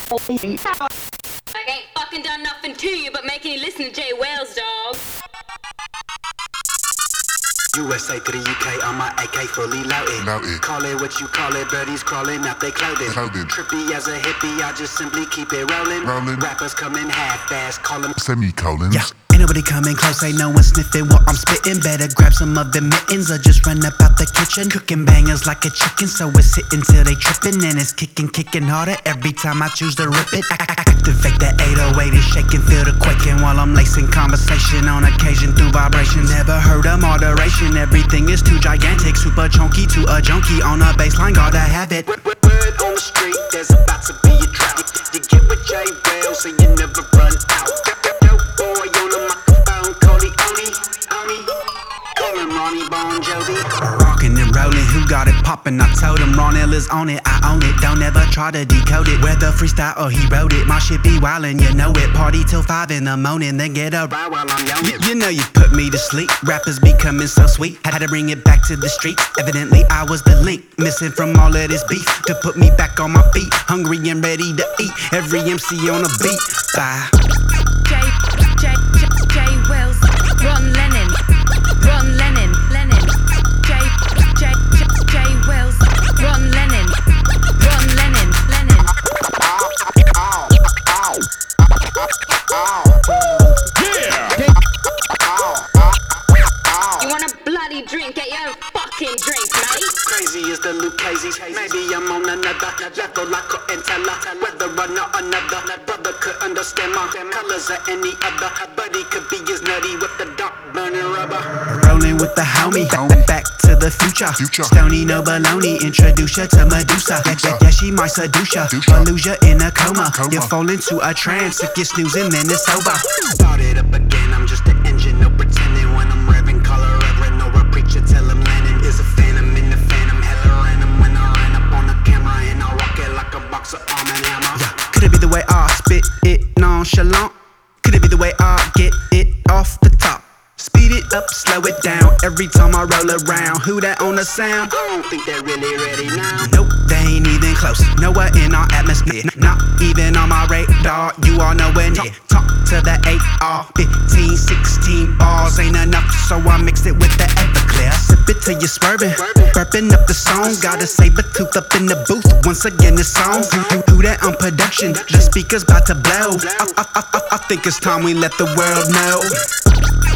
I ain't fucking done nothing to you but making you listen to Jay Wells, dog. USA to the UK on my AK fully loaded. Call it what you call it, birdies crawling out they clothing. Trippy as a hippie, I just simply keep it rolling. Rappers come in half-fast, call them semicolons. Yeah. Ain't nobody coming close, ain't no one sniffing what I'm spitting. Better grab some of the mittens or just run up out the kitchen. Cooking bangers like a chicken, so it's hitting till they tripping. And it's kicking harder every time I choose to rip it. Activate that 808 and shake and feel the quaking while I'm lacing conversation on occasion through vibrations. Never heard of moderation, everything is too gigantic. Super chunky to a junkie on a baseline, gotta have it. Word on the street, there's about to be a drought. You get with Jay Wells so you never run out. Boy on the microphone, Cody Oni, call him Ronnie Bon Jovi. Rockin' and rollin', who got it poppin'? I told him Ron L is on it, I own it. Don't ever try to decode it, whether freestyle or he wrote it. My shit be wildin', you know it. Party till 5 in the morning, then get a ride while I'm yawning. You know you put me to sleep, rappers becoming so sweet. Had to bring it back to the streets, evidently I was the link. Missing from all of this beef, to put me back on my feet. Hungry and ready to eat, every MC on a beat. Bye. Jay Wells, Ron Lennon, Jay Wells, Ron Lennon. You want a bloody drink? Get your fucking drink, mate. Crazy is the Lucchese. Maybe I'm on another level. I couldn't tell her whether or not another brother could understand my colors or any other. But he could be as nutty with the dark burning rubber. Rolling with the homie, back to the future. Stony no baloney, introduce you to Medusa. Yeah, she might seduce ya, or lose ya in a coma. You fall into a trance, if you're snoozing then it's over. Start it up again, I'm just an engine, no pretending. When I'm revving, call a reverend or a preacher, tell him landing is a phantom in the phantom. Hella random when I ran up on the camera and I rock it like a box of Arm & Hammer. Yeah. Could it be the way I spit it nonchalant? Could it be the way I get it off the top? Speed it up, slow it down every time I roll around. Who that on the sound? I don't think they're really ready now. Nope, they ain't even close. Nowhere in our atmosphere, not even on my radar. You are nowhere near. Talk to the 8R, 15, 16 bars ain't enough, so I mix it with the Everclear. Sip it till you're swerving, burping up the song. Got a saber tooth up in the booth. Once again, it's on. Who that on production? The speaker's about to blow. I think it's time we let the world know.